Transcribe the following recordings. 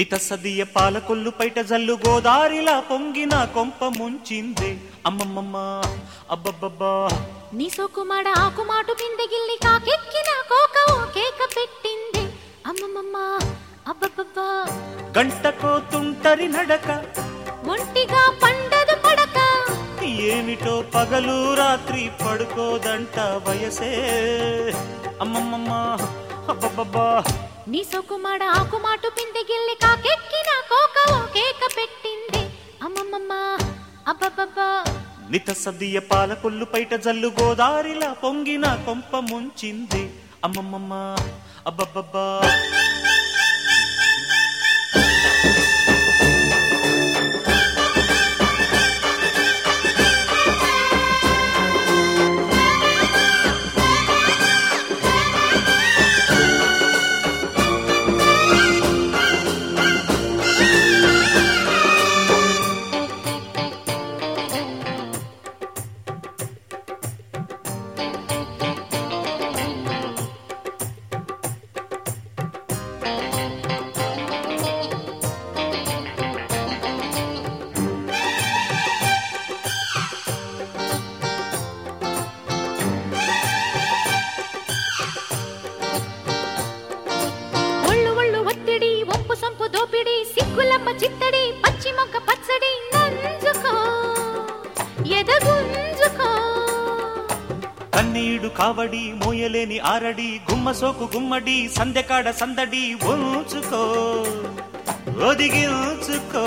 నితసదియ పాలకొల్లు పైట జల్లు గోదారిలా పొంగిన కొంప ముంచిందే అమ్మమ్మమ్మ అబ్బబ్బబ్బా నీ సోకుమాడ ఆకుమాటు పిందెగిల్లి కాకెక్కిన కోక ఓ కేక పెట్టింది అమ్మమ్మమ్మ అబ్బబ్బబ్బా గంటకో తుంటరి నడక ఒంటిగా పండదు పడక ఏమిటో పగలు రాత్రి పడుకోదంట వయసే అమ్మమ్మమ్మ అబ్బబ్బబ్బా నీ సోకుమాడ ఆకుమాటు పిందెగిల్లి కాకెక్కిన కోక ఓ కేక పెట్టింది అమ్మమ్మమ్మ అబ్బబ్బబ్బా నితసదియ పాలకొల్లు పైట జల్లు గోదారిలా పొంగిన కొంప ముంచింది అమ్మమ్మమ్మ అబ్బబ్బబ్బా దోపిడి సిగ్గులమ్మ చిత్తడి పచ్చి మొక్క పచ్చడి నంజుకో ఎదగుంజుకో కన్నీడు కావడి మోయలేని ఆరడి గుమ్మ సోకు గుమ్మడి సందెకాడ సందడి ఉంచుకో ఒదిగించుకో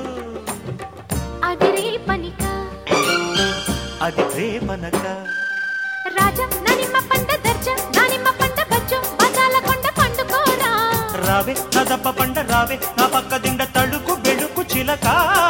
అది రేపనిక అది రేపనక రాజా ననిమ్మ పంట దర్జ దానిమ్మ పంట బజ్జో బజాల కొండ పండుకోరా రావే నా దప్ప పండ రావే నా పక్క దిండ తడుకు బెడుకు చిలక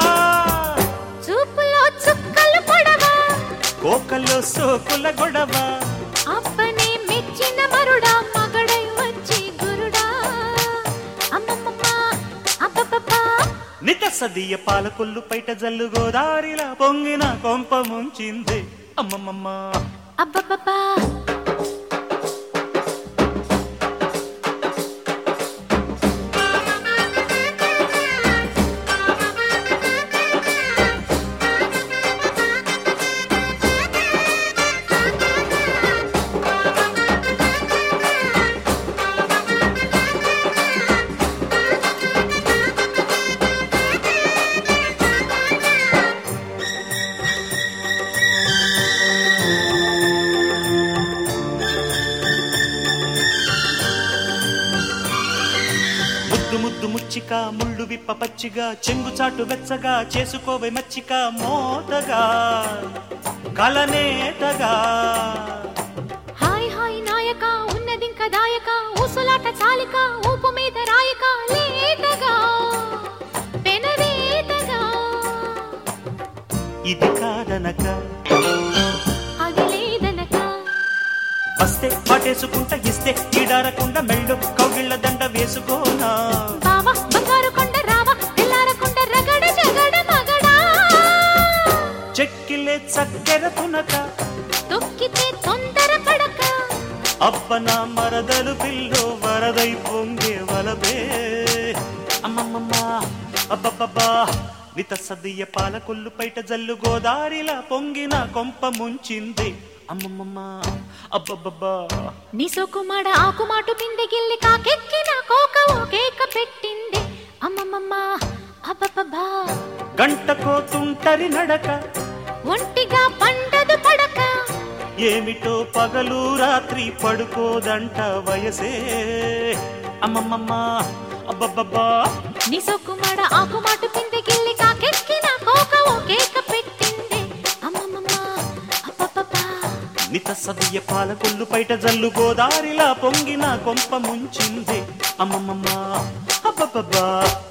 చూపులో చుక్కలు పొడవా కోకల్లో సోకుల గొడవ అప్పనే మెచ్చిన మరుడా మగడై వచ్చి గురుడా అమ్మమ్మమ్మ అబ్బబ్బబ్బా నితసదియ పాలకొల్లు పైట జల్లు గోదారిలా పొంగిన కొంప ముంచింది అమ్మమ్మమ్మ అబ్బబ్బబ్బా ముద్దు ముచ్చిక ముళ్ళు విప్ప పచ్చిగా చెంగుచాటు వెచ్చగా చేసుకోవే మచ్చిక మోతగా కలనేతగా హాయ్ హాయ్ నాయక ఉన్నదింక దాయక ఊసులాట చాలిక ఊపు మీద రాయక లేతగా పెనవేతగా ఇది కాదనక అది లేదనక వస్తే పాటేసుకుంటా ఇస్తే ఈడారకుండా మెళ్ళు కౌగిళ్ళ దండ వేసుకోనా బావా బంగారు కొండ రావా తెల్లారకుండ రగడ జగడ మగడా చెక్కిలే చక్కెర తునక తొక్కితే తొందర పడక అబ్బనా మరదలు పిల్లో వరదై పొంగే వలబే అమ్మమ్మమ్మ అబ్బబ్బబ్బా నితసదియ పాలకొల్లు పైట జల్లు గోదారిలా పొంగిన కొంప ముంచింది అమ్మమ్మమ్మ అబ్బబ్బబ్బా నీ సోకుమాడ ఆకుమాటు పిందెగిల్లి కాకెక్కిన కోక ఓ కేక పెట్టింది అమ్మమ్మమ్మ అబ్బబ్బబ్బా గంటకో తుంటరి నడక ఒంటిగా పండదు పడక ఏమిటో పగలు రాత్రి పడుకోదంట వయసే అమ్మమ్మమ్మ అబ్బబ్బబ్బా నీ సోకుమాడ ఆకుమాటు పిందెగిల్లి కాకెక్కిన కోక ఓ కేక పెట్టింది అమ్మమ్మమ్మ అబ్బబ్బబ్బా నితసదియ పాలకొల్లు పైట జల్లు గోదారిలా పొంగిన కొంప ముంచింది అమ్మమ్మమ్మ అబ్బబ్బబ్బా